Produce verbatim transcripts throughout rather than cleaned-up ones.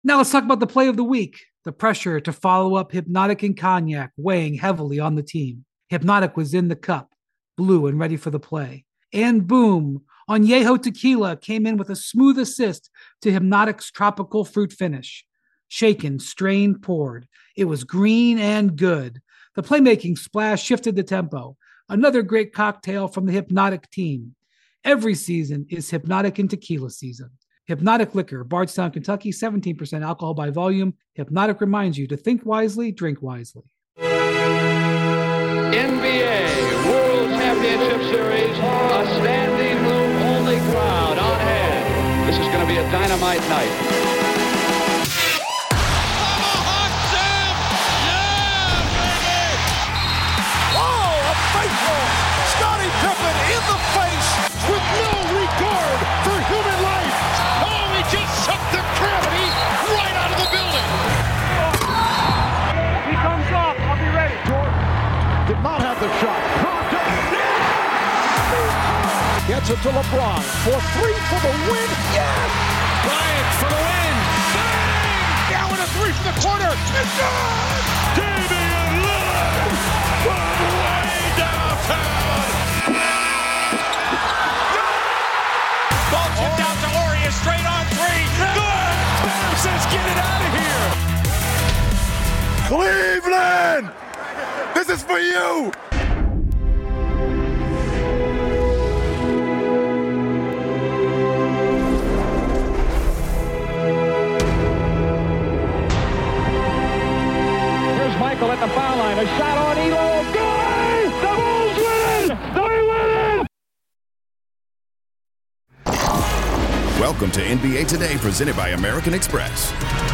Now let's talk about the play of the week. The pressure to follow up Hypnotic and Cognac weighing heavily on the team. Hypnotic was in the cup, blue and ready for the play. And boom, Añejo Tequila came in with a smooth assist to Hypnotic's tropical fruit finish. Shaken, strained, poured. It was green and good. The playmaking splash shifted the tempo. Another great cocktail from the Hypnotic team. Every season is Hypnotic and Tequila season. Hypnotic Liquor, Bardstown, Kentucky, seventeen percent alcohol by volume. Hypnotic reminds you to think wisely, drink wisely. N B A World Championship Series, a standing room only crowd on hand. This is going to be a dynamite night. Scottie Pippen in the face with no regard for human life. Oh, he just sucked the gravity right out of the building. He comes off. I'll be ready. Jordan did not have the shot. Gets it to LeBron for three for the win. Yes! Bryant for the win. Bang! Now in a three from the corner. It's good! Damian Lillard from way downtown. Ball chipped out to Ori, straight on three. Good! Bam says get it out of here. Cleveland! This is for you! Here's Michael at the foul line. A shot on Elo. Good! The Bulls win! They win! Welcome to N B A Today, presented by American Express.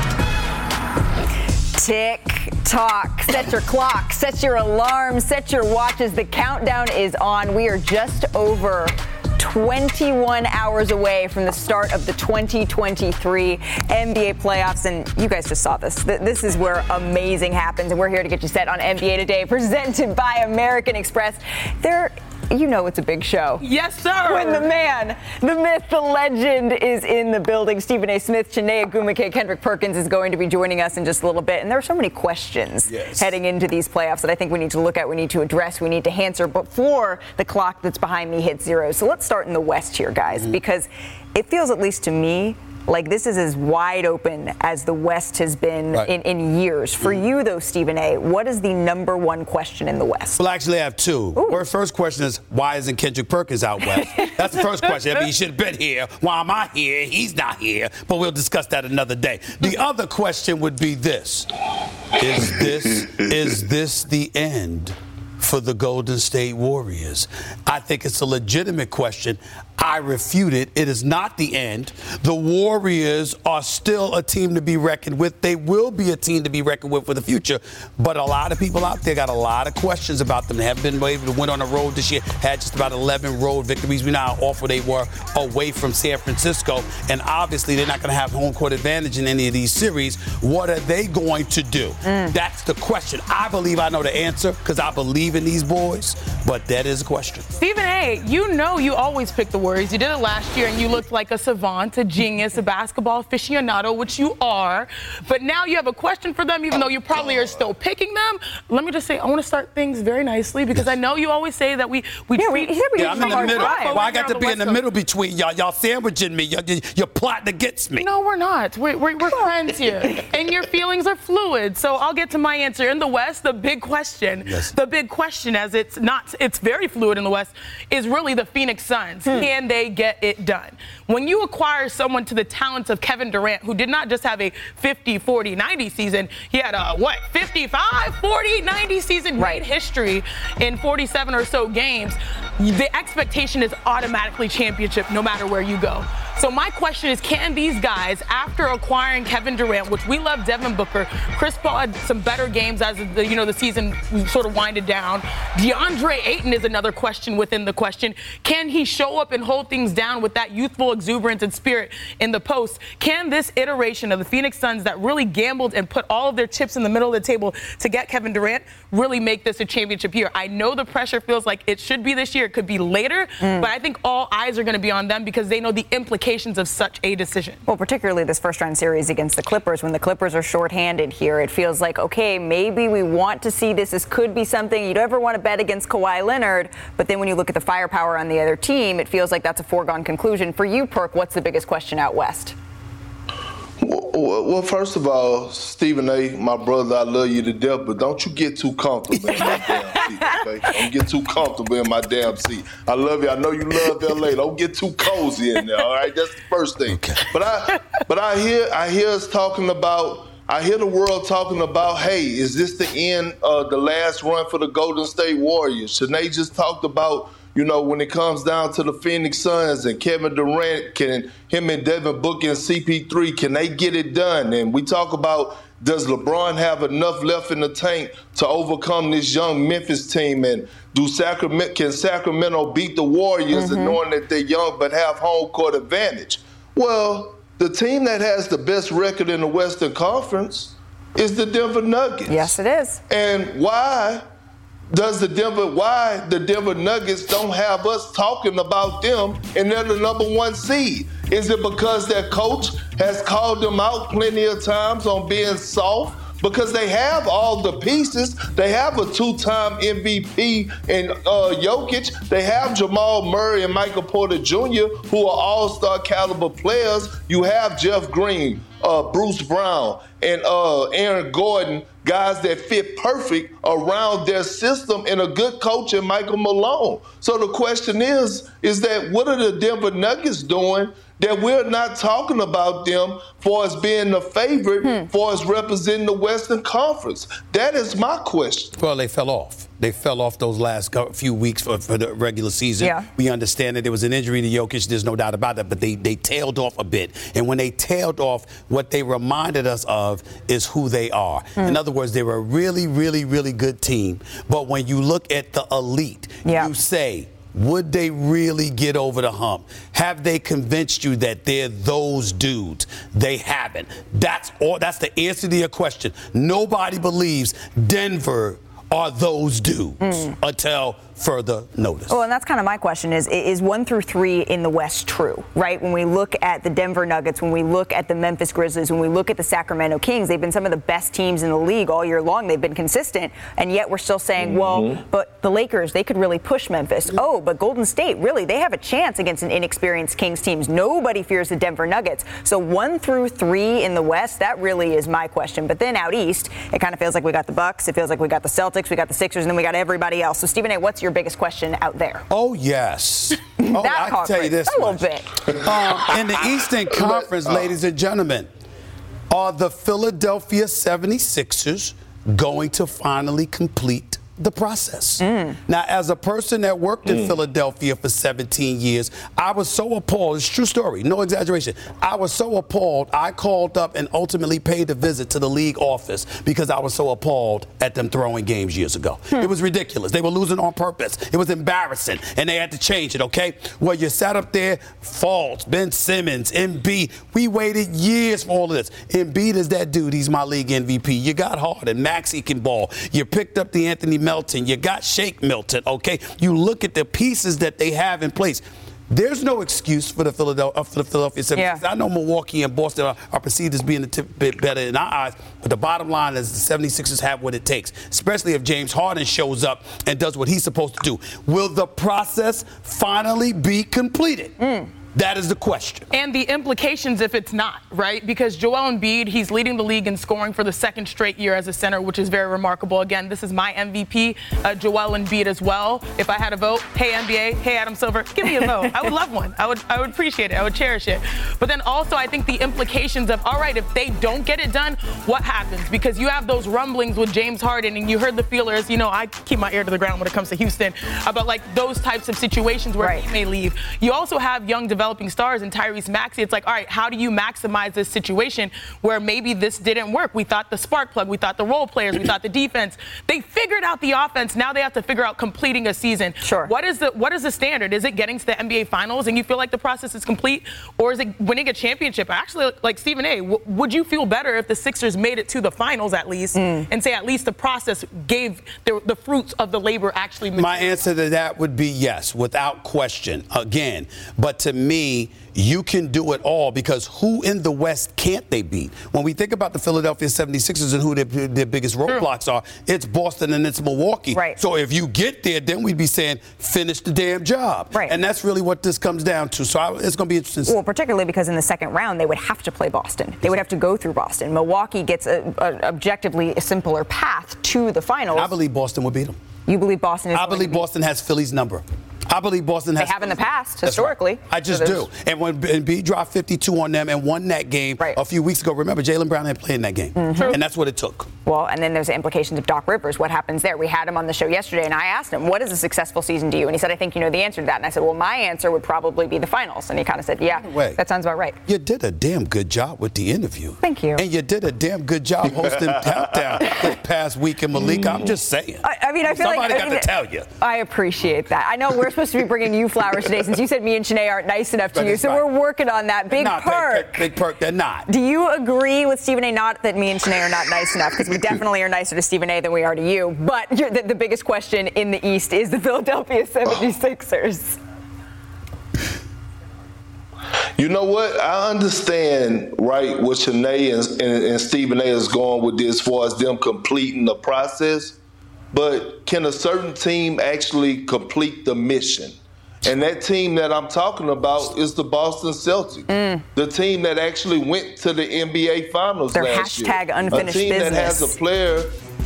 Tick tock. Set your clock, set your alarm, set your watches. The countdown is on. We are just over twenty-one hours away from the start of the twenty twenty-three N B A playoffs, and you guys just saw this. This is where amazing happens, and we're here to get you set on N B A Today, presented by American Express. There, you know it's a big show. Yes, sir. When the man, the myth, the legend is in the building. Stephen A. Smith, Chiney Ogwumike, Kendrick Perkins is going to be joining us in just a little bit. And there are so many questions yes. heading into these playoffs that I think we need to look at, we need to address, we need to answer before the clock that's behind me hits zero. So let's start in the West here, guys, mm-hmm. because it feels, at least to me, like this is as wide open as the West has been right. in, in years. For mm. you, though, Stephen A., what is the number one question in the West? Well, actually, I have two. Our first question is, why isn't Kendrick Perkins out West? That's the first question. I mean, he should have been here. Why am I here? He's not here. But we'll discuss that another day. The other question would be this. Is this, is this the end for the Golden State Warriors? I think it's a legitimate question. I refute it. It is not the end. The Warriors are still a team to be reckoned with. They will be a team to be reckoned with for the future. But a lot of people out there got a lot of questions about them. They haven't been able to win on the road this year. Had just about eleven road victories. We know how awful they were away from San Francisco. And obviously, they're not going to have home court advantage in any of these series. What are they going to do? Mm. That's the question. I believe I know the answer because I believe in these boys. But that is a question. Stephen A., you know you always pick the Warriors. You did it last year, and you looked like a savant, a genius, a basketball aficionado, which you are. But now you have a question for them, even though you probably are still picking them. Let me just say, I want to start things very nicely because I know you always say that we we yeah, treat. We, we yeah, I'm in the middle. Well, I got to be in the middle between y'all. Y'all sandwiching me. Y'all, you're plotting against me. No, we're not. We're, we're, we're friends here, and your feelings are fluid. So I'll get to my answer. In the West, the big question, yes. the big question, as it's not, it's very fluid in the West, is really the Phoenix Suns. Hmm. Can they get it done? When you acquire someone to the talents of Kevin Durant, who did not just have a fifty, forty, ninety season, he had a, what, fifty-five, forty, ninety season, right. Made history in forty-seven or so games. The expectation is automatically championship no matter where you go. So my question is, can these guys, after acquiring Kevin Durant, which we love Devin Booker, Chris Paul had some better games as the, you know, the season sort of winded down. DeAndre Ayton is another question within the question. Can he show up and hold things down with that youthful exuberance and spirit in the post? Can this iteration of the Phoenix Suns that really gambled and put all of their chips in the middle of the table to get Kevin Durant really make this a championship year? I know the pressure feels like it should be this year. It could be later, mm. but I think all eyes are going to be on them because they know the implications implications of such a decision? Well, particularly this first-round series against the Clippers. When the Clippers are shorthanded here, it feels like, okay, maybe we want to see this. This could be something you'd ever want to bet against Kawhi Leonard. But then when you look at the firepower on the other team, it feels like that's a foregone conclusion. For you, Perk, what's the biggest question out west? Well, well, first of all, Stephen A., my brother, I love you to death, but don't you get too comfortable in my damn seat, okay? Don't get too comfortable in my damn seat. I love you. I know you love L A. Don't get too cozy in there, all right? That's the first thing. Okay. But I, but I hear, I hear us talking about. I hear the world talking about, hey, is this the end of the last run for the Golden State Warriors? Shanae just talked about, you know, when it comes down to the Phoenix Suns and Kevin Durant, can him and Devin Booker and C P three, can they get it done? And we talk about, does LeBron have enough left in the tank to overcome this young Memphis team? And do Sacramento, can Sacramento beat the Warriors mm-hmm. and knowing that they're young but have home court advantage? Well, the team that has the best record in the Western Conference is the Denver Nuggets. Yes, it is. And why does the Denver, why the Denver Nuggets don't have us talking about them and they're the number one seed? Is it because their coach has called them out plenty of times on being soft? Because they have all the pieces. They have a two-time M V P in uh, Jokic. They have Jamal Murray and Michael Porter Junior, who are all-star caliber players. You have Jeff Green, uh, Bruce Brown, and uh, Aaron Gordon, guys that fit perfect around their system, and a good coach in Michael Malone. So the question is, is that what are the Denver Nuggets doing that we're not talking about them for us being the favorite, hmm. for us representing the Western Conference? That is my question. Well, they fell off. They fell off those last few weeks for, for the regular season. Yeah. We understand that there was an injury to Jokic. There's no doubt about that. But they, they tailed off a bit. And when they tailed off, what they reminded us of is who they are. Hmm. In other words, they were a really, really, really good team. But when you look at the elite, yeah. you say, would they really get over the hump? Have they convinced you that they're those dudes? They haven't. That's all. That's the answer to your question. Nobody believes Denver are those dudes mm. until further notice. Well, and that's kind of my question is, is one through three in the West true, right? When we look at the Denver Nuggets, when we look at the Memphis Grizzlies, when we look at the Sacramento Kings, they've been some of the best teams in the league all year long. They've been consistent, and yet we're still saying, mm-hmm. well, but the Lakers, they could really push Memphis. Mm-hmm. Oh, but Golden State, really, they have a chance against an inexperienced Kings teams. Nobody fears the Denver Nuggets. So one through three in the West, that really is my question. But then out East, it kind of feels like we got the Bucks, it feels like we got the Celtics, we got the Sixers, and then we got everybody else. So Stephen A., what's your biggest question out there? Oh, yes. Oh, that I can tell you this a much. little bit. Um, in the Eastern Conference, ladies and gentlemen, are the Philadelphia seventy-sixers going to finally complete the process? Mm. Now, as a person that worked in mm. Philadelphia for seventeen years, I was so appalled. It's a true story, no exaggeration. I was so appalled, I called up and ultimately paid a visit to the league office because I was so appalled at them throwing games years ago. Hmm. It was ridiculous. They were losing on purpose. It was embarrassing, and they had to change it, okay? Well, you sat up there, Fultz, Ben Simmons, Embiid. We waited years for all of this. Embiid is that dude. He's my league M V P. You got Harden. Maxey can ball. You picked up the Anthony Melton. You got Shake Milton, okay? You look at the pieces that they have in place. There's no excuse for the Philadelphia, for the Philadelphia seventy-sixers. Yeah. I know Milwaukee and Boston are, are perceived as being a tip, bit better in our eyes, but the bottom line is the seventy-sixers have what it takes, especially if James Harden shows up and does what he's supposed to do. Will the process finally be completed? Mm. That is the question. And the implications if it's not, right? Because Joel Embiid, he's leading the league in scoring for the second straight year as a center, which is very remarkable. Again, this is my M V P, uh, Joel Embiid as well. If I had a vote, hey N B A, hey Adam Silver, give me a vote. I would love one. I would I would appreciate it. I would cherish it. But then also I think the implications of, all right, if they don't get it done, what happens? Because you have those rumblings with James Harden, and you heard the feelers, you know, I keep my ear to the ground when it comes to Houston, about like those types of situations where right. he may leave. You also have young developers developing stars and Tyrese Maxey. It's like, all right, how do you maximize this situation where maybe this didn't work? We thought the spark plug, we thought the role players, we thought the defense. They figured out the offense. Now they have to figure out completing a season. Sure. What is the what is the standard? Is it getting to the N B A Finals and you feel like the process is complete, or is it winning a championship? Actually, like Stephen A., w- would you feel better if the Sixers made it to the finals at least mm. and say at least the process gave the, the fruits of the labor actually? My answer to that would be yes, without question. Again, but to me, me, you can do it all because who in the West can't they beat? When we think about the Philadelphia seventy-sixers and who their, their biggest roadblocks are, it's Boston and it's Milwaukee. Right. So if you get there, then we'd be saying, finish the damn job. Right. And that's really what this comes down to. So I, it's going to be interesting. Well, particularly because in the second round, they would have to play Boston. They would have to go through Boston. Milwaukee gets an objectively a simpler path to the finals. I believe Boston would beat them. You believe Boston is I believe Boston has Philly's number. I believe Boston has. They have in the past, That's historically. Right. I just so do. And when Embiid dropped fifty-two on them and won that game right. a few weeks ago, remember, Jaylen Brown had played in that game. Mm-hmm. And that's what it took. Well, and then there's the implications of Doc Rivers. What happens there? We had him on the show yesterday, and I asked him, what is a successful season to you? And he said, I think you know the answer to that. And I said, well, my answer would probably be the finals. And he kind of said, yeah, Wait, that sounds about right. You did a damn good job with the interview. Thank you. And you did a damn good job hosting Countdown this past week in Malika. I'm just saying. I, I mean, I feel Somebody like... got I mean, to tell you. I appreciate that. I know we're supposed to be bringing you flowers today since you said me and Shanae aren't nice enough to But you, it's so right. we're working on that. Big not, perk. Big, big perk, they're not. Do you agree with Stephen A. Not that me and Shanae are not nice enough, because we definitely are nicer to Stephen A. than we are to you, but you're, the, the biggest question in the East is the Philadelphia seventy-sixers. You know what? I understand, right, what Shanae and, and, and Stephen A. is going with this as far as them completing the process, but can a certain team actually complete the mission? And that team that I'm talking about is the Boston Celtics, mm. the team that actually went to the N B A Finals Their last year. hashtag unfinished a team business. that has a player,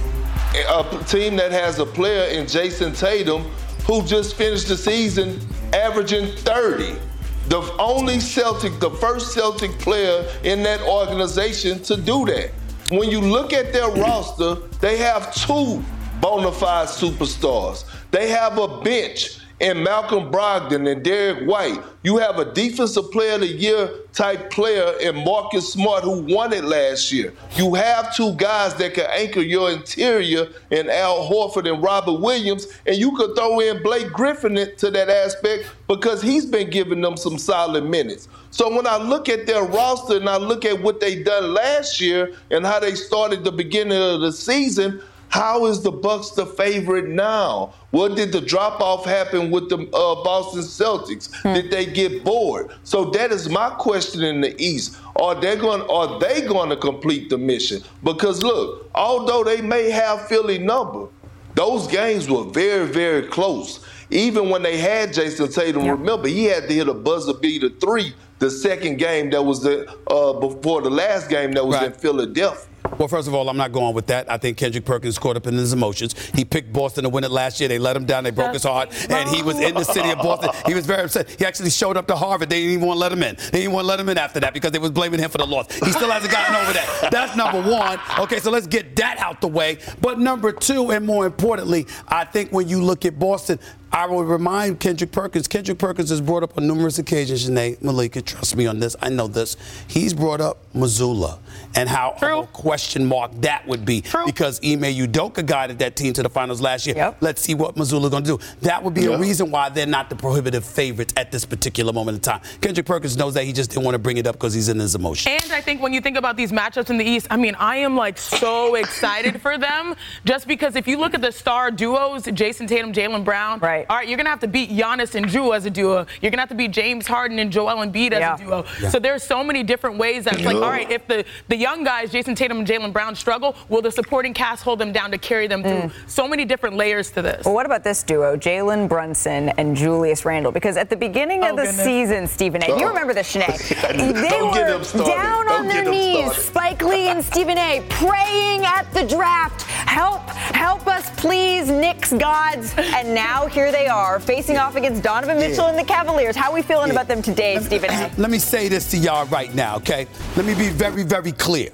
a team that has a player in Jason Tatum who just finished the season averaging thirty. The only Celtic, the first Celtic player in that organization to do that. When you look at their roster, they have two bona fide superstars. They have a bench in Malcolm Brogdon and Derek White. You have a defensive player of the year type player in Marcus Smart who won it last year. You have two guys that can anchor your interior in Al Horford and Robert Williams, and you could throw in Blake Griffin to that aspect because he's been giving them some solid minutes. So when I look at their roster and I look at what they done last year and how they started the beginning of the season, how is the Bucks the favorite now? What did the drop-off happen with the uh, Boston Celtics? Hmm. Did they get bored? So that is my question in the East. Are they going? Are they going to complete the mission? Because look, although they may have Philly number, those games were very, very close. Even when they had Jason Tatum, yep. remember he had to hit a buzzer beater three the second game that was the, uh, before the last game that was right. in Philadelphia. Well, first of all, I'm not going with that. I think Kendrick Perkins caught up in his emotions. He picked Boston to win it last year. They let him down. They broke his heart. And he was in the city of Boston. He was very upset. He actually showed up to Harvard. They didn't even want to let him in. They didn't want to let him in after that because they was blaming him for the loss. He still hasn't gotten over that. That's number one. Okay, so let's get that out the way. But number two, and more importantly, I think when you look at Boston, I will remind Kendrick Perkins. Kendrick Perkins has brought up on numerous occasions, Shanae, Malika, trust me on this. I know this. He's brought up Missoula and how of a question mark that would be. True. Because Ime Udoka guided that team to the finals last year. Yep. Let's see what Missoula's going to do. That would be yeah. a reason why they're not the prohibitive favorites at this particular moment in time. Kendrick Perkins knows that. He just didn't want to bring it up because he's in his emotions. And I think when you think about these matchups in the East, I mean, I am like so excited for them just because if you look at the star duos, Jason Tatum, Jaylen Brown, right. all right, you're going to have to beat Giannis and Jrue as a duo. You're going to have to beat James Harden and Joel Embiid as yeah. a duo. Yeah. So there's so many different ways that it's like, all right, if the, the young guys, Jason Tatum and Jaylen Brown, struggle, will the supporting cast hold them down to carry them through? Mm. So many different layers to this. Well, what about this duo, Jalen Brunson and Julius Randle? Because at the beginning oh, of the goodness. season, Stephen A., oh. you remember this, Shanae, they Don't were down Don't on their knees, Spike Lee and Stephen A., praying at the draft, help, help us please, Knicks gods. And now here they are, facing off against Donovan Mitchell yeah. and the Cavaliers. How are we feeling yeah. about them today, Stephen A.? Let me say this to y'all right now, okay? Let me be very, very clear.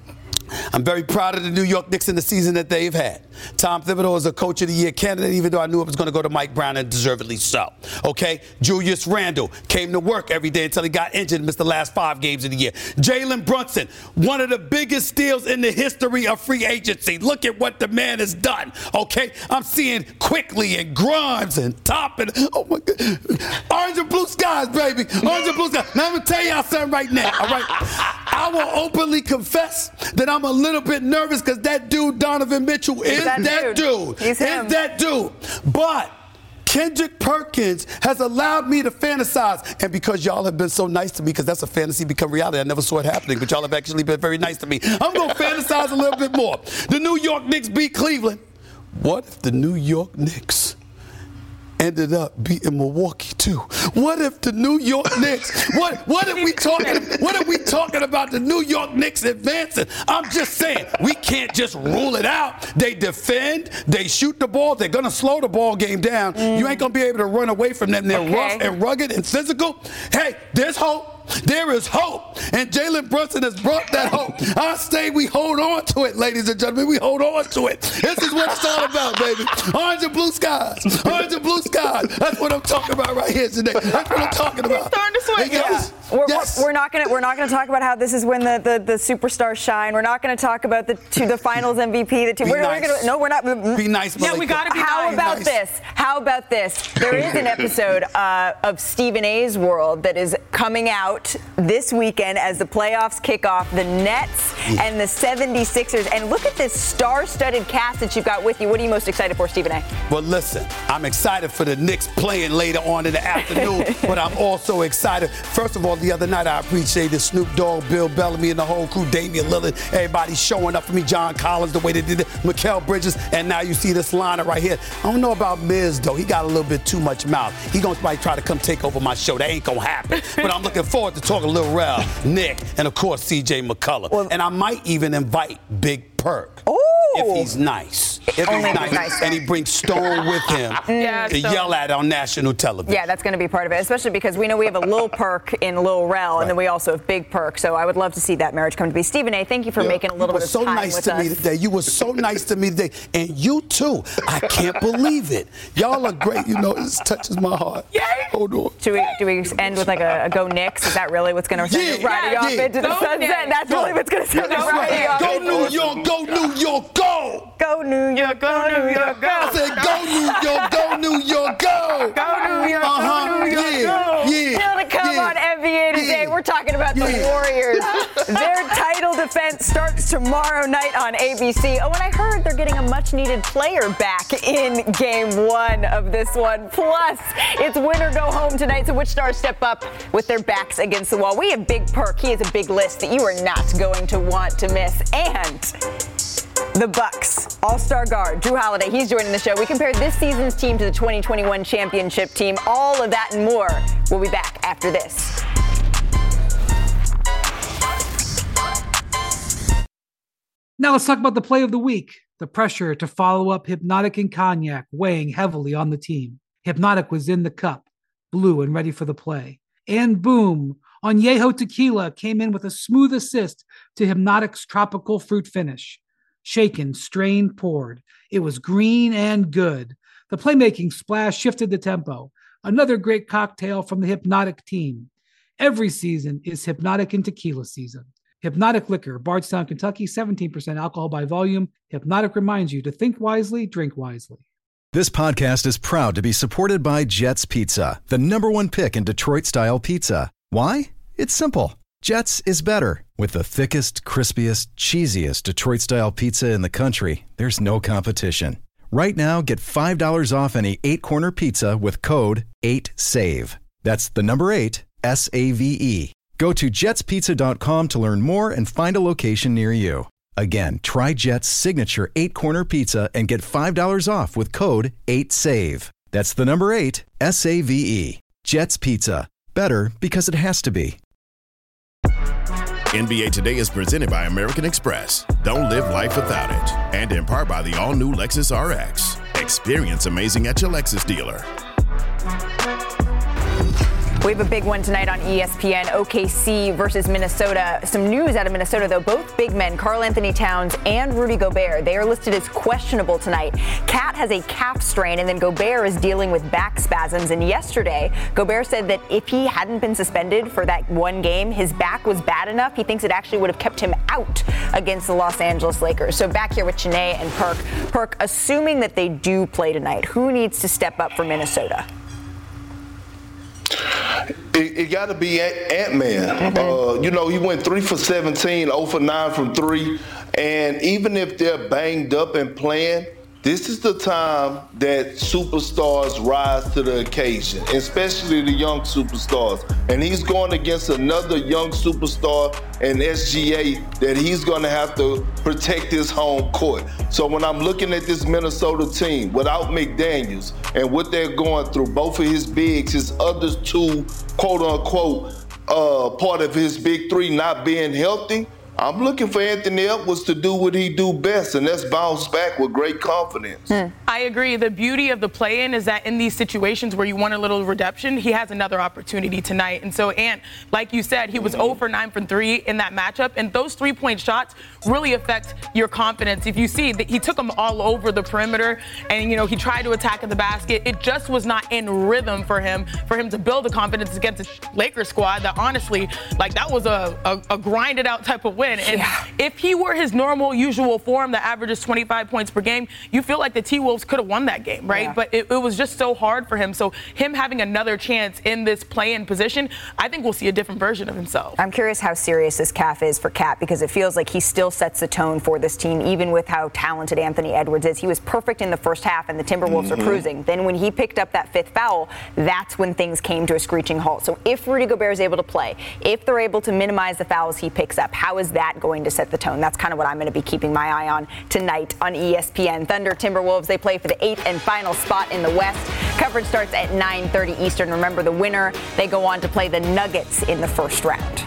I'm very proud of the New York Knicks in the season that they've had. Tom Thibodeau is a Coach of the Year candidate, even though I knew it was going to go to Mike Brown, and deservedly so. Okay? Julius Randle came to work every day until he got injured and missed the last five games of the year. Jalen Brunson, one of the biggest steals in the history of free agency. Look at what the man has done. Okay? I'm seeing Quickly and Grimes and Toppin. Oh, my God. Orange and blue skies, baby. Orange and blue skies. Now, I'm going to tell y'all something right now. All right? I will openly confess that I'm a little bit nervous because that dude, Donovan Mitchell, is that, that dude. dude. He's is him. that dude. But Kendrick Perkins has allowed me to fantasize. And because y'all have been so nice to me, because that's a fantasy become reality. I never saw it happening, but y'all have actually been very nice to me. I'm going to fantasize a little bit more. The New York Knicks beat Cleveland. What if the New York Knicks ended up beating Milwaukee too? What if the New York Knicks? What what if we talking? What if we talking about the New York Knicks advancing? I'm just saying we can't just rule it out. They defend, they shoot the ball. They're gonna slow the ball game down. Mm. You ain't gonna be able to run away from them. They're okay. rough and rugged and physical. Hey, there's hope. There is hope, and Jalen Brunson has brought that hope. I say we hold on to it, ladies and gentlemen. We hold on to it. This is what it's all about, baby. Orange and blue skies. Orange and blue skies. That's what I'm talking about right here today. That's what I'm talking about. He's starting to sweat. Hey, Yeah. We're, yes. we're not gonna we're not gonna talk about how this is when the, the, the superstars shine. We're not gonna talk about the to the Finals M V P. The two. Be We're, nice. we're gonna, no, we're not. Be nice, Yeah, we gotta be How nice. about nice. this? How about this? There is an episode uh, of Stephen A's World that is coming out this weekend as the playoffs kick off. The Nets and the seventy-sixers. And look at this star-studded cast that you've got with you. What are you most excited for, Stephen A? Well, listen, I'm excited for the Knicks playing later on in the afternoon, but I'm also excited. First of all, the other night I appreciated Snoop Dogg, Bill Bellamy, and the whole crew, Damian Lillard, everybody showing up for me, John Collins, the way they did it, Mikal Bridges, and now you see this lineup right here. I don't know about Miz, though. He got a little bit too much mouth. He gonna probably try to come take over my show. That ain't gonna happen. But I'm looking forward to talking Lil Rel, Nick, and of course C J McCullough. Well, and I might even invite Big Perk. Ooh. If he's nice. If Only he's if he's nice. nice. And he brings Stone with him Yeah, to so- yell at on national television. Yeah, that's going to be part of it, especially because we know we have a Lil Perk in Lil Rel, Right. and then we also have Big Perk. So I would love to see that marriage come to be. Stephen A., thank you for Yeah. making a little You bit were of so time nice with to us. me today. You were so nice to me today. And you too. I can't believe it. Y'all are great. You know, this touches my heart. Yay. Hold on. Do we do we end with like a, a go Knicks? Is that really what's going to send Yeah, it riding yeah, off yeah. into the Go sunset? Knicks. That's Go. really what's going to send it That's riding right. off. Go New York. Go New York. Go. Go New York. Go New York. Go. I said go New York. Go New York. Go. Go New York. Uh-huh. Go New York. Yeah. Go. Yeah. Still to come yeah. on N B A Today, Yeah. we're talking about the Yeah. Warriors. Their title defense starts tomorrow night on A B C. Oh, and I heard they're getting a much-needed player back in game one of this one. Plus, it's win or go home tonight, so which stars step up with their backs against the wall? We have Big Perk. He has a big list that you are not going to want to miss. And the Bucks All-Star guard Drew Holiday, he's joining the show. We compared this season's team to the twenty twenty-one championship team. All of that and more. We'll be back after this. Now let's talk about the play of the week. The pressure to follow up Hypnotic and Cognac weighing heavily on the team. Hypnotic was in the cup, blue and ready for the play. And boom, Añejo Tequila came in with a smooth assist to Hypnotic's tropical fruit finish. Shaken, strained, poured. It was green and good. The playmaking splash shifted the tempo. Another great cocktail from the Hypnotic team. Every season is Hypnotic and Tequila season. Hypnotic Liquor, Bardstown, Kentucky, seventeen percent alcohol by volume. Hypnotic reminds you to think wisely, drink wisely. This podcast is proud to be supported by Jets Pizza, the number one pick in Detroit-style pizza. Why? It's simple. Jets is better. With the thickest, crispiest, cheesiest Detroit-style pizza in the country, there's no competition. Right now, get five dollars off any eight-corner pizza with code eight save. That's the number eight, S A V E. Go to jets pizza dot com to learn more and find a location near you. Again, try Jet's signature eight-corner pizza and get five dollars off with code eight save. That's the number eight, S A V E. Jet's Pizza. Better because it has to be. N B A Today is presented by American Express. Don't live life without it. And in part by the all-new Lexus R X. Experience amazing at your Lexus dealer. We have a big one tonight on E S P N, O K C versus Minnesota. Some news out of Minnesota, though. Both big men, Karl Anthony Towns and Rudy Gobert, they are listed as questionable tonight. Cat has a calf strain, and then Gobert is dealing with back spasms. And yesterday, Gobert said that if he hadn't been suspended for that one game, his back was bad enough. He thinks it actually would have kept him out against the Los Angeles Lakers. So back here with Chiney and Perk. Perk, assuming that they do play tonight, who needs to step up for Minnesota? It, it got to be Ant-Man. Mm-hmm. Uh, you know, he went three for seventeen, zero for nine from three. And even if they're banged up and playing, This is the time that superstars rise to the occasion, especially the young superstars. And he's going against another young superstar in S G A that he's going to have to protect his home court. So when I'm looking at this Minnesota team without McDaniels and what they're going through, both of his bigs, his other two, quote unquote, uh, part of his big three not being healthy, I'm looking for Anthony Edwards to do what he do best, and that's bounce back with great confidence. Hmm. I agree. The beauty of the play-in is that in these situations where you want a little redemption, he has another opportunity tonight. And so, Ant, like you said, he was mm-hmm. zero for nine from three in that matchup, and those three-point shots really affect your confidence. If you see that he took them all over the perimeter, and, you know, he tried to attack at the basket, it just was not in rhythm for him, for him to build a confidence against a Lakers squad that, honestly, like, that was a, a, a grinded-out type of win. And yeah. if he were his normal, usual form that averages twenty-five points per game, you feel like the T-Wolves could have won that game, right? Yeah. But it, it was just so hard for him. So him having another chance in this play-in position, I think we'll see a different version of himself. I'm curious how serious this calf is for Cat, because it feels like he still sets the tone for this team, even with how talented Anthony Edwards is. He was perfect in the first half, and the Timberwolves mm-hmm. are cruising. Then when he picked up that fifth foul, that's when things came to a screeching halt. So if Rudy Gobert is able to play, if they're able to minimize the fouls he picks up, how is that going to set the tone? That's kind of what I'm going to be keeping my eye on tonight on E S P N. Thunder Timberwolves, they play for the eighth and final spot in the West. Coverage starts at nine thirty Eastern. Remember, the winner, they go on to play the Nuggets in the first round.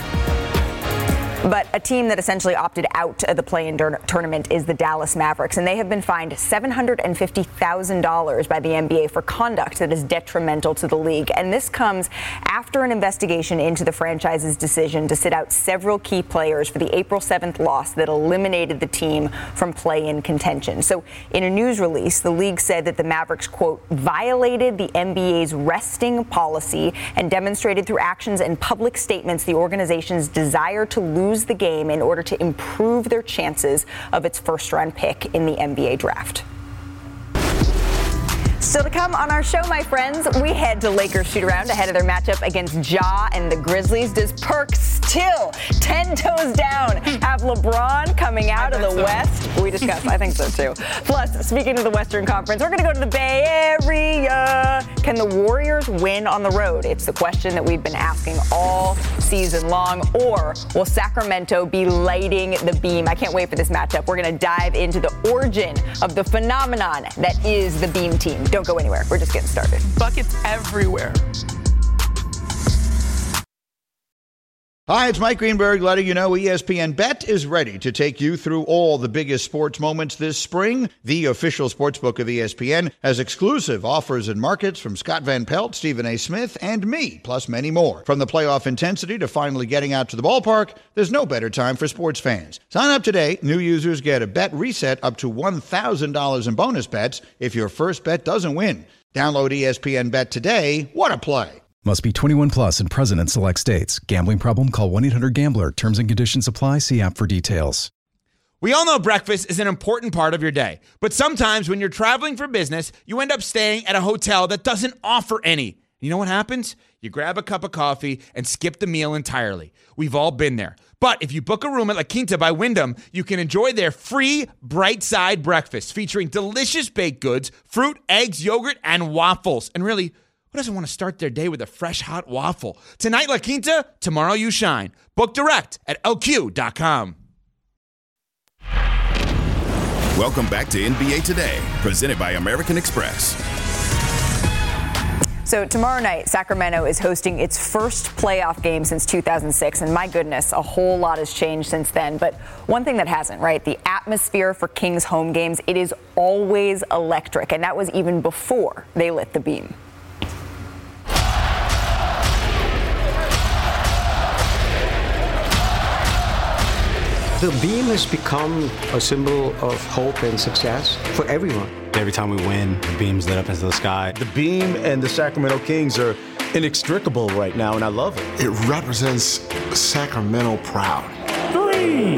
But a team that essentially opted out of the play-in dur- tournament is the Dallas Mavericks, and they have been fined seven hundred fifty thousand dollars by the N B A for conduct that is detrimental to the league. And this comes after an investigation into the franchise's decision to sit out several key players for the April seventh loss that eliminated the team from play-in contention. So in a news release, the league said that the Mavericks, quote, violated the N B A's resting policy and demonstrated through actions and public statements the organization's desire to lose the game in order to improve their chances of its first-round pick in the N B A draft. Still to come on our show, my friends, we head to Lakers shoot-around ahead of their matchup against Ja and the Grizzlies. Does Perk still, ten toes down, have LeBron coming out of the so. West? We discussed. I think so, too. Plus, speaking of the Western Conference, we're going to go to the Bay Area. Can the Warriors win on the road? It's the question that we've been asking all season long. Or will Sacramento be lighting the beam? I can't wait for this matchup. We're going to dive into the origin of the phenomenon that is the Beam team. Don't go anywhere. We're just getting started. Buckets everywhere. Hi, it's Mike Greenberg letting you know E S P N Bet is ready to take you through all the biggest sports moments this spring. The official sportsbook of E S P N has exclusive offers and markets from Scott Van Pelt, Stephen A. Smith, and me, plus many more. From the playoff intensity to finally getting out to the ballpark, there's no better time for sports fans. Sign up today. New users get a bet reset up to one thousand dollars in bonus bets if your first bet doesn't win. Download E S P N Bet today. What a play. Must be twenty-one plus and present in select states. Gambling problem? Call one eight hundred gambler. Terms and conditions apply. See app for details. We all know breakfast is an important part of your day. But sometimes when you're traveling for business, you end up staying at a hotel that doesn't offer any. You know what happens? You grab a cup of coffee and skip the meal entirely. We've all been there. But if you book a room at La Quinta by Wyndham, you can enjoy their free Bright Side breakfast featuring delicious baked goods, fruit, eggs, yogurt, and waffles. And really, who doesn't want to start their day with a fresh, hot waffle? Tonight, La Quinta, tomorrow you shine. Book direct at L Q dot com. Welcome back to N B A Today, presented by American Express. So tomorrow night, Sacramento is hosting its first playoff game since two thousand six. And my goodness, a whole lot has changed since then. But one thing that hasn't, right? The atmosphere for Kings home games, it is always electric. And that was even before they lit the beam. The beam has become a symbol of hope and success for everyone. Every time we win, the beam's lit up into the sky. The beam and the Sacramento Kings are inextricable right now, and I love it. It represents Sacramento proud. Three.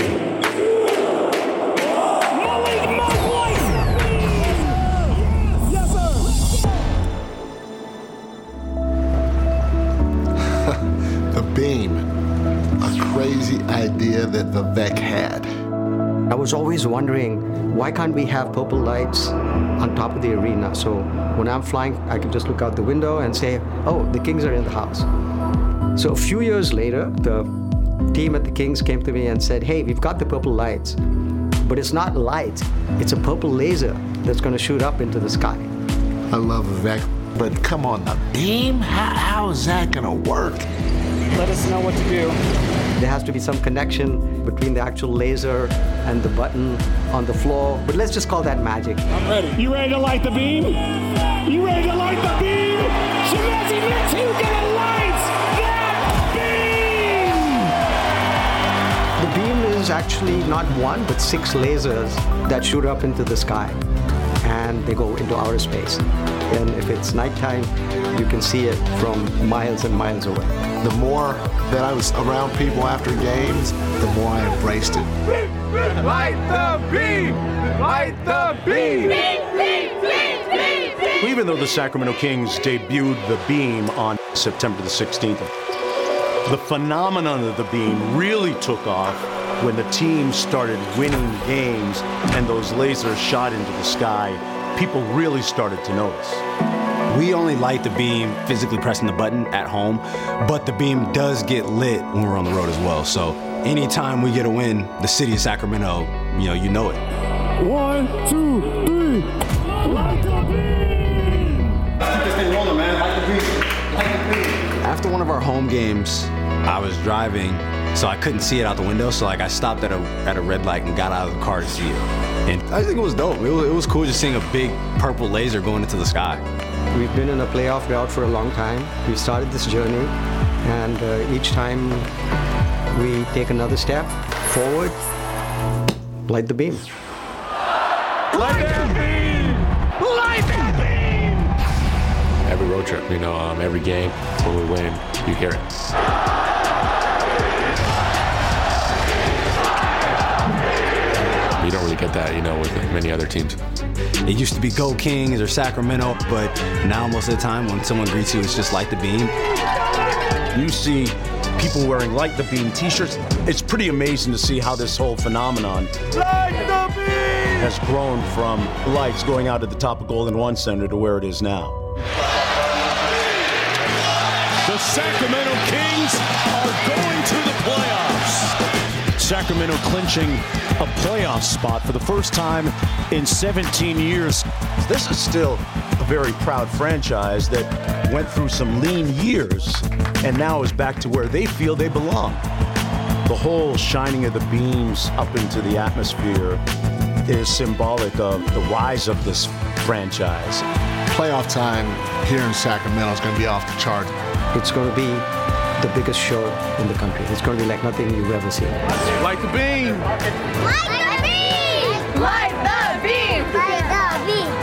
The beam. A crazy idea that Vivek had. I was was always wondering, why can't we have purple lights on top of the arena? So when I'm flying, I can just look out the window and say, oh, the Kings are in the house. So a few years later, the team at the Kings came to me and said, hey, we've got the purple lights, but it's not lights, it's a purple laser that's going to shoot up into the sky. I love Vivek, but come on, the beam? How, how is that going to work? Let us know what to do. There has to be some connection between the actual laser and the button on the floor, but let's just call that magic. I'm ready. You ready to light the beam? You ready to light the beam? Shabazz Mix, you gonna light that beam? The beam is actually not one, but six lasers that shoot up into the sky, and they go into outer space. And if it's nighttime, you can see it from miles and miles away. The more that I was around people after games, the more I embraced it. Light the beam! Light the beam! Beam, beam, beam, beam, beam! Even though the Sacramento Kings debuted the beam on September the sixteenth, the phenomenon of the beam really took off when the team started winning games and those lasers shot into the sky. People really started to notice. We only light the beam physically pressing the button at home, but the beam does get lit when we're on the road as well. So anytime we get a win, the city of Sacramento, you know, you know it. One, two, three. Light the beam! Keep this thing rolling, man. Light the beam. Light the beam. After one of our home games, I was driving, so I couldn't see it out the window. So like I stopped at a at a red light and got out of the car to see it. And I think it was dope. It was, it was cool just seeing a big purple laser going into the sky. We've been in a playoff drought for a long time. We've started this journey, and uh, each time we take another step forward, light the beam. Light that beam! Light that beam! Every road trip, you know, um, every game, when we win, you hear it. You don't really get that, you know, with many other teams. It used to be Go Kings or Sacramento, but now most of the time when someone greets you, it's just Light the Beam. You see people wearing Light the Beam t-shirts. It's pretty amazing to see how this whole phenomenon Light the beam! has grown from lights going out at the top of Golden One Center to where it is now. The Sacramento Kings are going to the playoffs. Sacramento clinching a playoff spot for the first time in seventeen years. This is still a very proud franchise that went through some lean years and now is back to where they feel they belong. The whole shining of the beams up into the atmosphere is symbolic of the rise of this franchise. Playoff time here in Sacramento is going to be off the chart. It's going to be the biggest show in the country. It's going to be like nothing you've ever seen. Light the beam! Light the beam! Light the beam! Light the beam!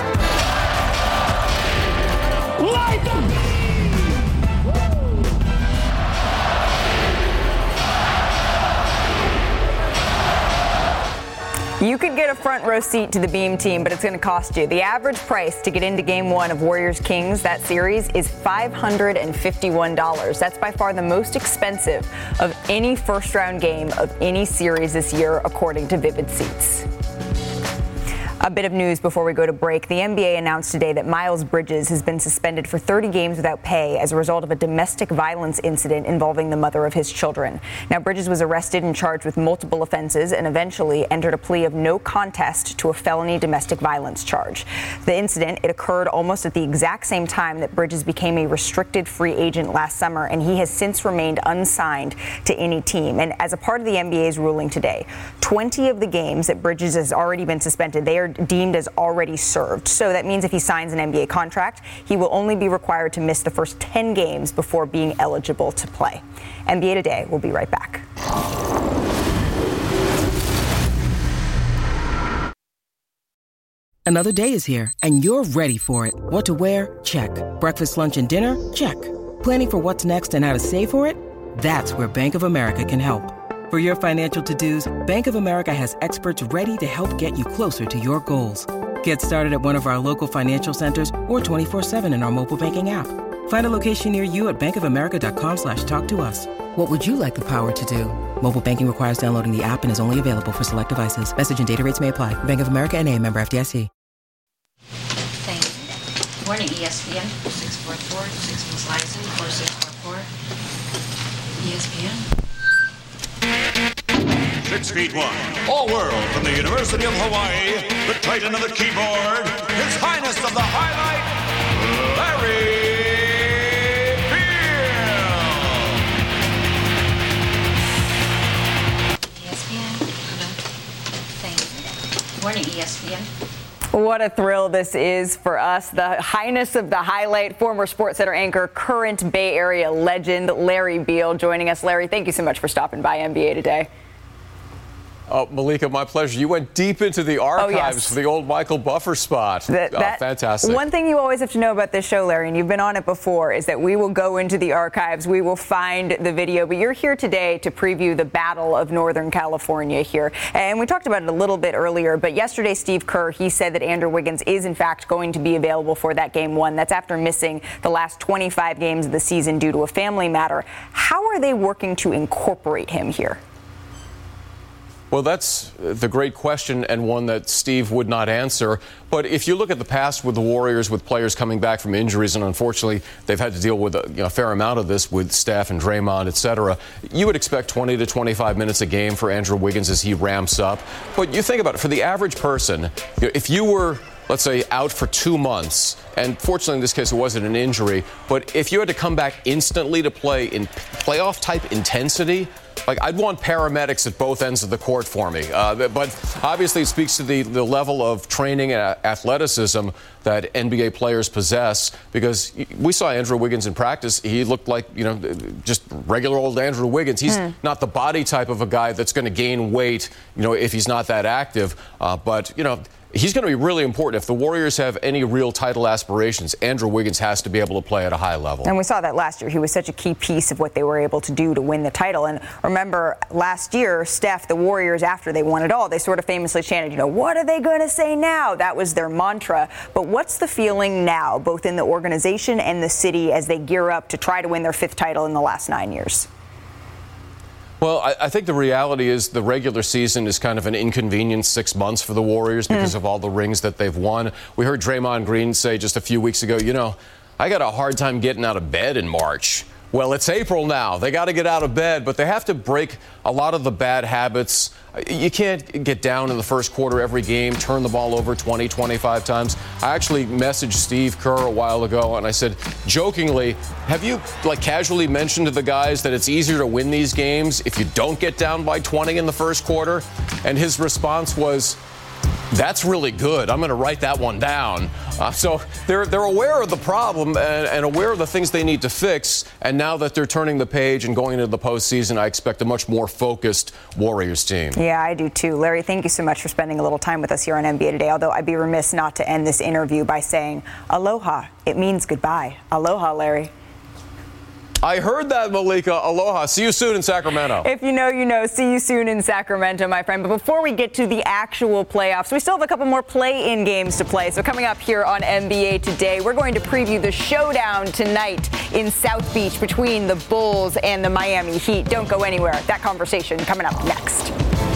Light the beam! You could get a front row seat to the Beam team, but it's going to cost you. The average price to get into Game One of Warriors Kings, that series, is five hundred fifty-one dollars. That's by far the most expensive of any first-round game of any series this year, according to Vivid Seats. A bit of news before we go to break. The N B A announced today that Miles Bridges has been suspended for thirty games without pay as a result of a domestic violence incident involving the mother of his children. Now, Bridges was arrested and charged with multiple offenses and eventually entered a plea of no contest to a felony domestic violence charge. The incident, it occurred almost at the exact same time that Bridges became a restricted free agent last summer, and he has since remained unsigned to any team. And as a part of the N B A's ruling today, twenty of the games that Bridges has already been suspended, they are deemed as already served. So that means if he signs an N B A contract, he will only be required to miss the first ten games before being eligible to play. N B A Today will be right back. Another day is here, and you're ready for it. What to wear? Check. Breakfast, lunch, and dinner? Check. Planning for what's next and how to save for it? That's where Bank of America can help. For your financial to-dos, Bank of America has experts ready to help get you closer to your goals. Get started at one of our local financial centers or twenty-four seven in our mobile banking app. Find a location near you at bankofamerica.com slash talk to us. What would you like the power to do? Mobile banking requires downloading the app and is only available for select devices. Message and data rates may apply. Bank of America N A, member F D I C. Thank you. Morning, E S P N. six four four, six was Lyson, four six four four. E S P N. Six feet one, all world from the University of Hawaii, the titan of the keyboard, His Highness of the Highlight, Larry Morning, E S P N. What a thrill this is for us. The Highness of the Highlight, former SportsCenter anchor, current Bay Area legend, Larry Beil, joining us. Larry, thank you so much for stopping by N B A Today. Oh, Malika, my pleasure. You went deep into the archives oh, yes. for the old Michael Buffer spot. That, oh, that, fantastic. One thing you always have to know about this show, Larry, and you've been on it before, is that we will go into the archives. We will find the video. But you're here today to preview the Battle of Northern California here. And we talked about it a little bit earlier, but yesterday Steve Kerr, he said that Andrew Wiggins is, in fact, going to be available for that game one. That's after missing the last twenty-five games of the season due to a family matter. How are they working to incorporate him here? Well, that's the great question, and one that Steve would not answer. But if you look at the past with the Warriors, with players coming back from injuries, and unfortunately they've had to deal with a, you know, a fair amount of this with Steph and Draymond, et cetera, you would expect twenty to twenty-five minutes a game for Andrew Wiggins as he ramps up. But you think about it, for the average person, you know, if you were, let's say, out for two months, and fortunately in this case it wasn't an injury, but if you had to come back instantly to play in playoff-type intensity, like, I'd want paramedics at both ends of the court for me. Uh, but obviously it speaks to the, the level of training and athleticism that N B A players possess, because we saw Andrew Wiggins in practice. He looked like, you know, just regular old Andrew Wiggins. He's mm. not the body type of a guy that's going to gain weight, you know, if he's not that active. Uh, but, you know, he's going to be really important. If the Warriors have any real title aspirations, Andrew Wiggins has to be able to play at a high level. And we saw that last year. He was such a key piece of what they were able to do to win the title. And remember, last year, Steph, the Warriors, after they won it all, they sort of famously chanted, you know, what are they going to say now? That was their mantra. But what's the feeling now, both in the organization and the city, as they gear up to try to win their fifth title in the last nine years? Well, I, I think the reality is the regular season is kind of an inconvenient six months for the Warriors because mm. of all the rings that they've won. We heard Draymond Green say just a few weeks ago, you know, I got a hard time getting out of bed in March. Well, it's April now. They got to get out of bed, but they have to break a lot of the bad habits. You can't get down in the first quarter every game, turn the ball over twenty, twenty-five times. I actually messaged Steve Kerr a while ago, and I said, jokingly, have you, like, casually mentioned to the guys that it's easier to win these games if you don't get down by twenty in the first quarter? And his response was, that's really good. I'm going to write that one down. Uh, so they're they're aware of the problem and, and aware of the things they need to fix. And now that they're turning the page and going into the postseason, I expect a much more focused Warriors team. Yeah, I do too. Larry, thank you so much for spending a little time with us here on N B A Today. Although I'd be remiss not to end this interview by saying aloha. It means goodbye. Aloha, Larry. I heard that, Malika. Aloha. See you soon in Sacramento. If you know, you know. See you soon in Sacramento, my friend. But before we get to the actual playoffs, we still have a couple more play-in games to play. So coming up here on N B A Today, we're going to preview the showdown tonight in South Beach between the Bulls and the Miami Heat. Don't go anywhere. That conversation coming up next.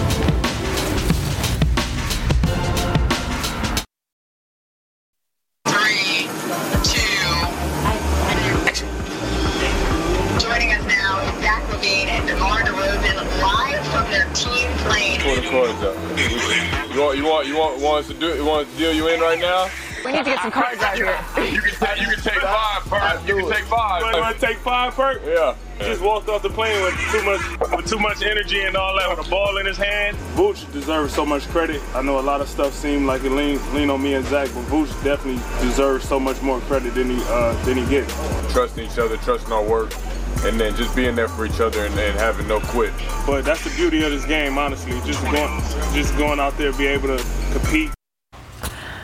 You want, you want, you want, want us to do? You want us to deal you in right now? We need to get some cards out here. You can, take, you can take five, Perk. You can take five. You want to take five, Perk? Yeah. He just walked off the plane with too much, with too much energy and all that, with a ball in his hand. Vooch deserves so much credit. I know a lot of stuff seemed like it lean, lean on me and Zach, but Vooch definitely deserves so much more credit than he, uh, than he gets. Trusting each other, trusting our work. And then just being there for each other and, and having no quit. But that's the beauty of this game, honestly. Just going, just going out there, be able to compete.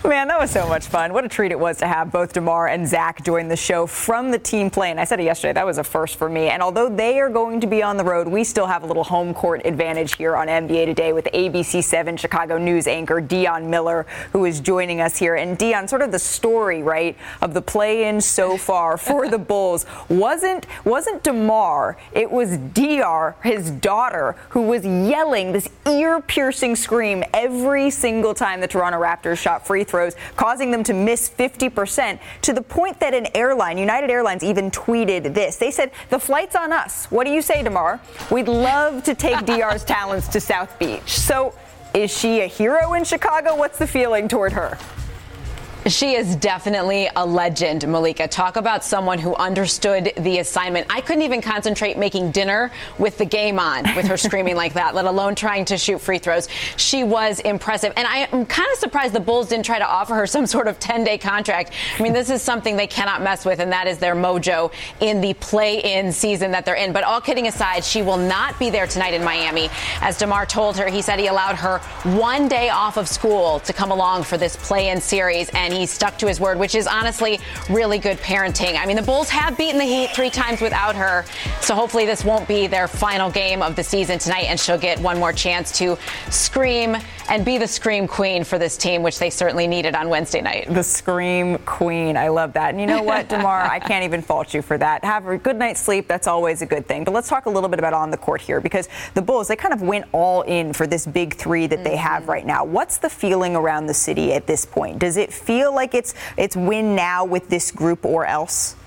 Man, that was so much fun. What a treat it was to have both DeMar and Zach join the show from the team plane. I said it yesterday, that was a first for me. And although they are going to be on the road, we still have a little home court advantage here on N B A Today with A B C seven Chicago News anchor Dion Miller, who is joining us here. And Dion, sort of the story, right, of the play-in so far for the Bulls wasn't wasn't DeMar, it was D R, his daughter, who was yelling this ear-piercing scream every single time the Toronto Raptors shot free throws, causing them to miss fifty percent, to the point that an airline, United Airlines, even tweeted this. They said, "The flight's on us. What do you say, DeMar? We'd love to take D R's talents to South Beach." So is she a hero in Chicago? What's the feeling toward her? She is definitely a legend, Malika. Talk about someone who understood the assignment. I couldn't even concentrate making dinner with the game on, with her screaming like that, let alone trying to shoot free throws. She was impressive. And I am kind of surprised the Bulls didn't try to offer her some sort of ten-day contract. I mean, this is something they cannot mess with, and that is their mojo in the play-in season that they're in. But all kidding aside, she will not be there tonight in Miami. As DeMar told her, he said he allowed her one day off of school to come along for this play-in series, and he stuck to his word, which is honestly really good parenting. I mean, the Bulls have beaten the Heat three times without her, so hopefully this won't be their final game of the season tonight, and she'll get one more chance to scream and be the scream queen for this team, which they certainly needed on Wednesday night. The scream queen. I love that. And you know what, DeMar, I can't even fault you for that. Have a good night's sleep. That's always a good thing. But let's talk a little bit about on the court here, because the Bulls, they kind of went all in for this big three that mm-hmm. they have right now. What's the feeling around the city at this point? Does it feel like it's it's win now with this group or else?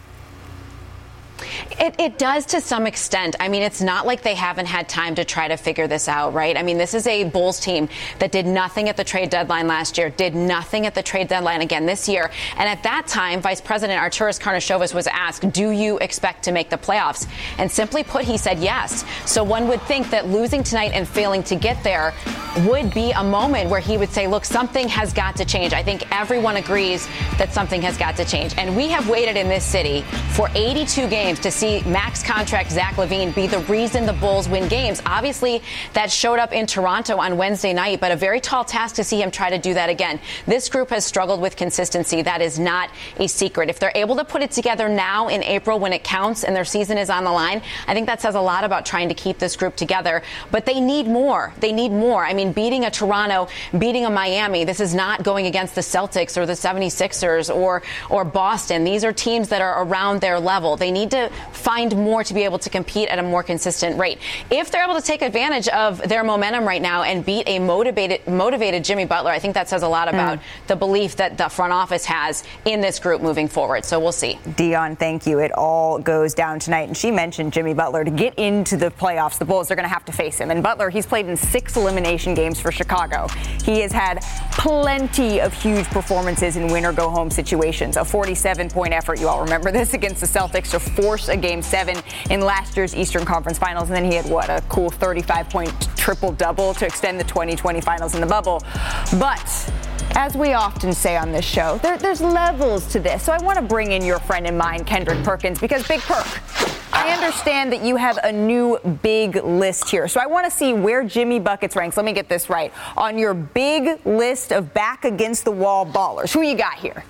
It, it does to some extent. I mean, it's not like they haven't had time to try to figure this out, right? I mean, this is a Bulls team that did nothing at the trade deadline last year, did nothing at the trade deadline again this year. And at that time, Vice President Arturas Karnisovas was asked, do you expect to make the playoffs? And simply put, he said yes. So one would think that losing tonight and failing to get there would be a moment where he would say, look, something has got to change. I think everyone agrees that something has got to change. And we have waited in this city for eighty-two games to see max contract Zach LaVine be the reason the Bulls win games. Obviously, that showed up in Toronto on Wednesday night, but a very tall task to see him try to do that again. This group has struggled with consistency. That is not a secret. If they're able to put it together now in April when it counts and their season is on the line, I think that says a lot about trying to keep this group together. But they need more. They need more. I mean, beating a Toronto, beating a Miami, this is not going against the Celtics or the seventy-sixers or, or Boston. These are teams that are around their level. They need to find more to be able to compete at a more consistent rate. If they're able to take advantage of their momentum right now and beat a motivated motivated Jimmy Butler, I think that says a lot about mm. the belief that the front office has in this group moving forward. So we'll see. Dion, thank you. It all goes down tonight. And she mentioned Jimmy Butler. To get into the playoffs, the Bulls are going to have to face him. And Butler, he's played in six elimination games for Chicago. He has had plenty of huge performances in win-or-go-home situations. A forty-seven point effort, you all remember this, against the Celtics to force a game seven in last year's Eastern Conference Finals. And then he had, what, a cool thirty-five point triple-double to extend the twenty twenty Finals in the bubble. But as we often say on this show, there, there's levels to this. So I want to bring in your friend and mine, Kendrick Perkins, because Big Perk, I understand that you have a new big list here. So I want to see where Jimmy Buckets ranks. Let me get this right. On your big list of back against the wall ballers, who you got here?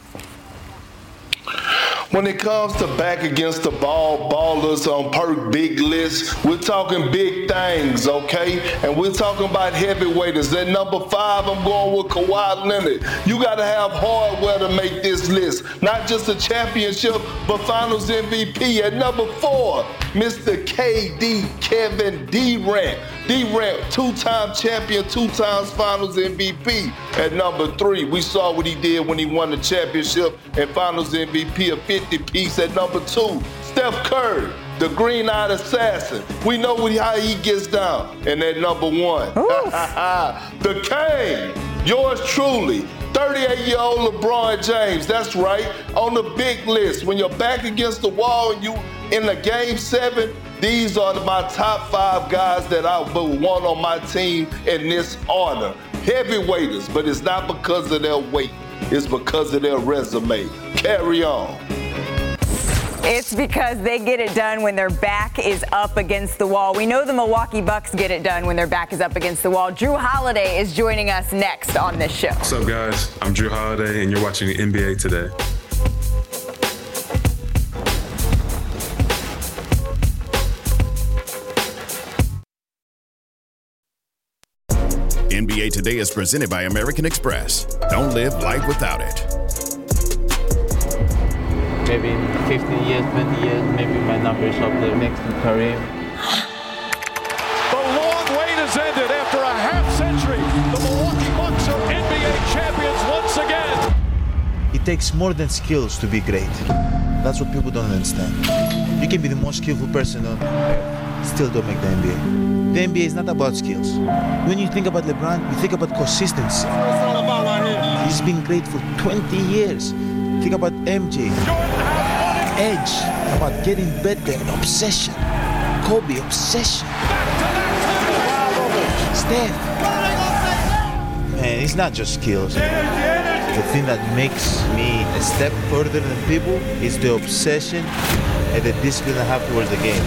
When it comes to back against the ball ballers on Perk big list, we're talking big things, okay? And we're talking about heavyweighters. At number five, I'm going with Kawhi Leonard. You got to have hardware to make this list. Not just a championship, but finals M V P. At number four, Mister K D, Kevin Durant. Durant, two-time champion, two times finals M V P. At number three, we saw what he did when he won the championship and finals M V P, a fifty piece. At number two, Steph Curry, the green-eyed assassin. We know what, how he gets down. And at number one, the King, yours truly, thirty-eight-year-old LeBron James. That's right, on the big list. When you're back against the wall and you in the game seven, these are my top five guys that I would want on my team in this order. Heavyweighters, but it's not because of their weight. It's because of their resume. Carry on. It's because they get it done when their back is up against the wall. We know the Milwaukee Bucks get it done when their back is up against the wall. Jrue Holiday is joining us next on this show. What's up, guys? I'm Jrue Holiday, and you're watching N B A Today. N B A Today is presented by American Express. Don't live life without it. Maybe in fifteen years, twenty years, maybe my number is up there next to Kareem. The long wait has ended after a half century. The Milwaukee Bucks are N B A champions once again. It takes more than skills to be great. That's what people don't understand. You can be the most skillful person on earth, still don't make the N B A. The N B A is not about skills. When you think about LeBron, you think about consistency. He's been great for twenty years. Think about M J. Edge, about getting better, obsession. Kobe, obsession. Steph. Man, it's not just skills. The thing that makes me a step further than people is the obsession and the discipline I have towards the game.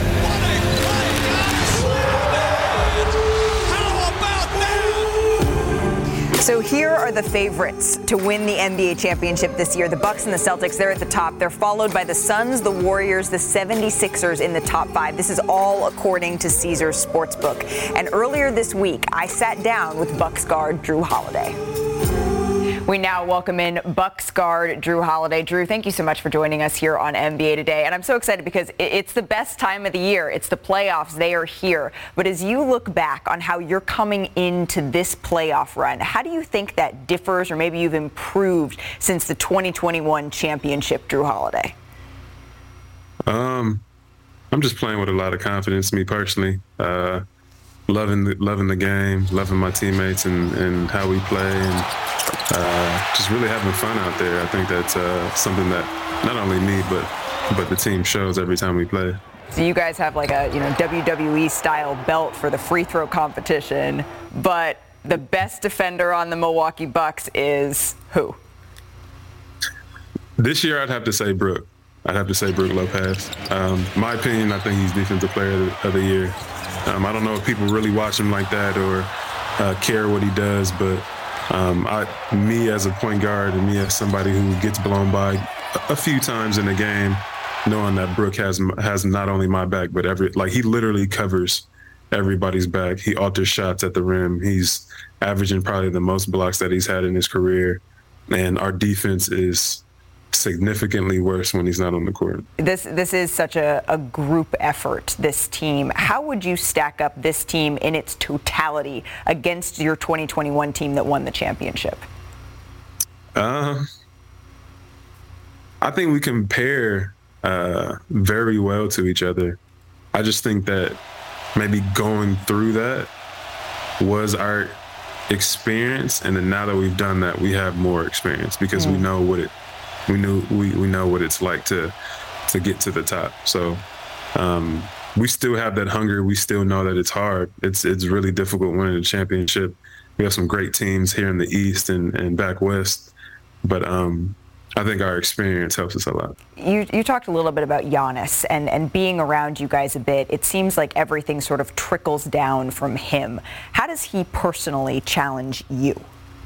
So here are the favorites to win the N B A championship this year. The Bucks and the Celtics, they're at the top. They're followed by the Suns, the Warriors, the seventy-sixers in the top five. This is all according to Caesars Sportsbook. And earlier this week, I sat down with Bucks guard Jrue Holiday. We now welcome in Bucks guard Jrue Holiday. Jrue, thank you so much for joining us here on N B A Today. And I'm so excited because it's the best time of the year. It's the playoffs. They are here. But as you look back on how you're coming into this playoff run, how do you think that differs, or maybe you've improved since the twenty twenty-one championship, Jrue Holiday? Um, I'm just playing with a lot of confidence, me personally. Uh, loving the, loving the game, loving my teammates and, and how we play, and uh, just really having fun out there. I think that's uh, something that not only me but but the team shows every time we play. So you guys have like a you know W W E style belt for the free throw competition, but the best defender on the Milwaukee Bucks is who? This year, I'd have to say Brook. I'd have to say Brook Lopez. Um, my opinion, I think he's Defensive Player of the, of the Year. Um, I don't know if people really watch him like that or uh, care what he does, but um, I, me as a point guard and me as somebody who gets blown by a, a few times in a game, knowing that Brook has has not only my back, but every like he literally covers everybody's back. He alters shots at the rim. He's averaging probably the most blocks that he's had in his career, and our defense is significantly worse when he's not on the court. This this is such a, a group effort, this team. How would you stack up this team in its totality against your twenty twenty-one team that won the championship? Uh, I think we compare uh, very well to each other. I just think that maybe going through that was our experience, and then now that we've done that, we have more experience because mm. we know what it We knew we, we know what it's like to to get to the top. So um, we still have that hunger. We still know that it's hard. It's it's really difficult winning a championship. We have some great teams here in the East and, and back West, but um, I think our experience helps us a lot. You you talked a little bit about Giannis and, and being around you guys a bit. It seems like everything sort of trickles down from him. How does he personally challenge you?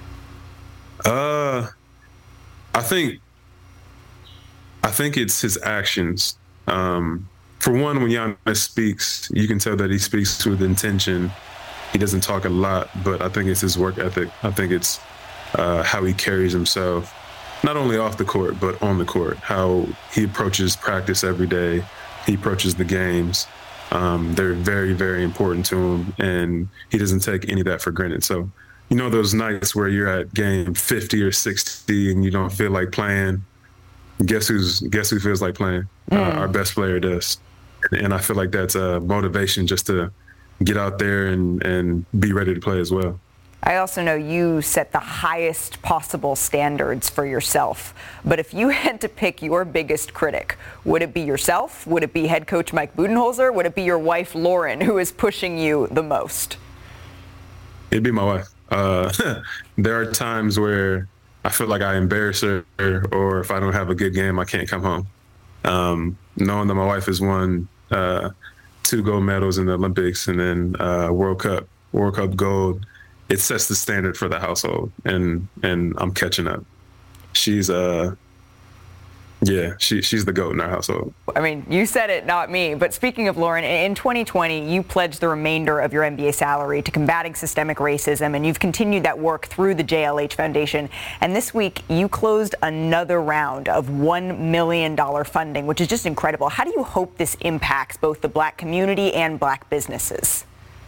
Uh, I think. I think it's his actions. Um, for one, when Giannis speaks, you can tell that he speaks with intention. He doesn't talk a lot, but I think it's his work ethic. I think it's uh, how he carries himself, not only off the court, but on the court, how he approaches practice every day. He approaches the games. Um, they're very, very important to him, and he doesn't take any of that for granted. So, you know, those nights where you're at game fifty or sixty and you don't feel like playing, Guess who's guess who feels like playing? Mm. Uh, our best player does, and I feel like that's a motivation just to get out there and, and be ready to play as well. I also know you set the highest possible standards for yourself, but if you had to pick your biggest critic, would it be yourself? Would it be head coach Mike Budenholzer? Would it be your wife Lauren, who is pushing you the most? It'd be my wife. Uh, there are times where I feel like I embarrass her, or if I don't have a good game, I can't come home. um, knowing that my wife has won uh, two gold medals in the Olympics and then uh, World Cup, World Cup gold, it sets the standard for the household, and and I'm catching up. She's uh, yeah, she she's the GOAT in our household. I mean, you said it, not me. But speaking of Lauren, in twenty twenty, you pledged the remainder of your N B A salary to combating systemic racism, and you've continued that work through the J L H Foundation. And this week, you closed another round of one million dollars funding, which is just incredible. How do you hope this impacts both the black community and black businesses?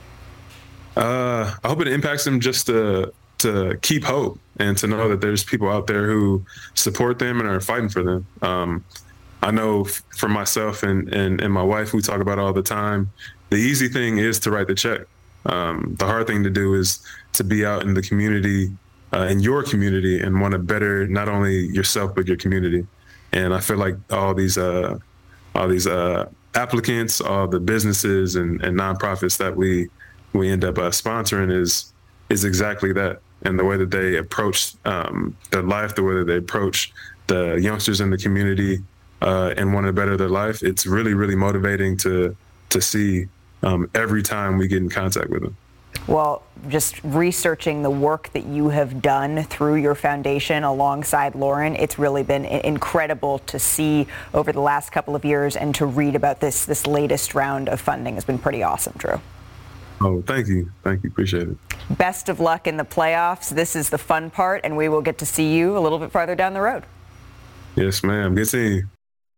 Uh, I hope it impacts them just to to keep hope and to know that there's people out there who support them and are fighting for them. Um, I know f- for myself and, and, and my wife, we talk about it all the time. The easy thing is to write the check. Um, the hard thing to do is to be out in the community, uh, in your community, and want to better not only yourself, but your community. And I feel like all these uh, all these uh, applicants, all the businesses and, and nonprofits that we we end up uh, sponsoring is is exactly that. And the way that they approach um, their life, the way that they approach the youngsters in the community uh, and want to better their life, it's really, really motivating to to see um, every time we get in contact with them. Well, just researching the work that you have done through your foundation alongside Lauren, it's really been incredible to see over the last couple of years, and to read about this this latest round of funding has been pretty awesome, Drew. Oh, thank you. Thank you. Appreciate it. Best of luck in the playoffs. This is the fun part, and we will get to see you a little bit farther down the road. Yes, ma'am. Good seeing you.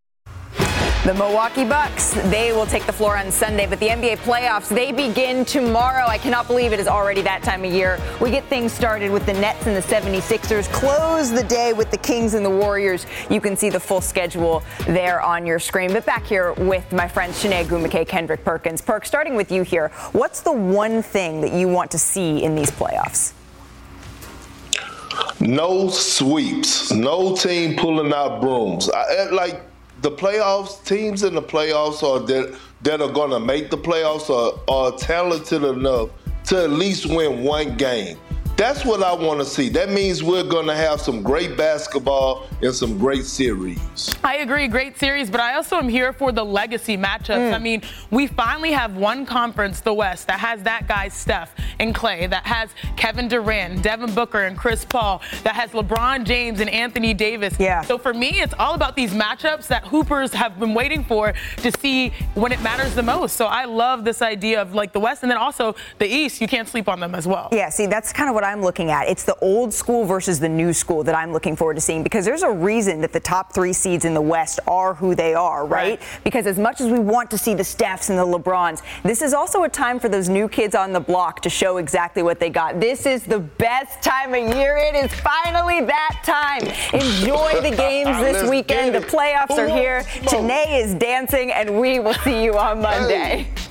The Milwaukee Bucks, they will take the floor on Sunday, but the N B A playoffs, they begin tomorrow. I cannot believe it is already that time of year. We get things started with the Nets and the seventy-sixers, close the day with the Kings and the Warriors. You can see the full schedule there on your screen. But back here with my friends Chiney Ogwumike, Kendrick Perkins. Perk, starting with you here, what's the one thing that you want to see in these playoffs? No sweeps, no team pulling out brooms. I, like, the playoffs, teams in the playoffs are that, that are going to make the playoffs are, are talented enough to at least win one game. That's what I want to see. That means we're going to have some great basketball and some great series. I agree, great series, but I also am here for the legacy matchups. Mm. I mean, we finally have one conference, the West, that has that guy Steph and Clay, that has Kevin Durant, Devin Booker, and Chris Paul, that has LeBron James and Anthony Davis. Yeah. So for me, it's all about these matchups that Hoopers have been waiting for to see when it matters the most. So I love this idea of like the West, and then also the East. You can't sleep on them as well. Yeah, see, that's kind of what I'm looking at. It's the old school versus the new school that I'm looking forward to seeing, because there's a reason that the top three seeds in the West are who they are, right? right? Because as much as we want to see the Stephs and the LeBrons, this is also a time for those new kids on the block to show exactly what they got. This is the best time of year. It is finally that time. Enjoy the games this weekend. The playoffs are here. Chiney is dancing, and we will see you on Monday. Hey.